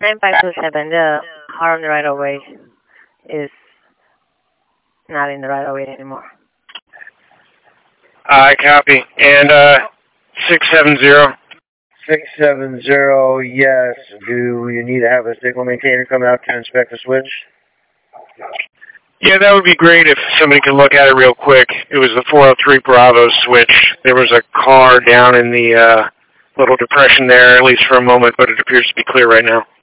9527, the car on the right of way is not in the right of way anymore. I copy. And 670. 670, yes. Do you need to have a signal maintainer come out to inspect the switch? Yeah, that would be great if somebody could look at it real quick. It was the 403 Bravo switch. There was a car down in the little depression there, at least for a moment, but it appears to be clear right now.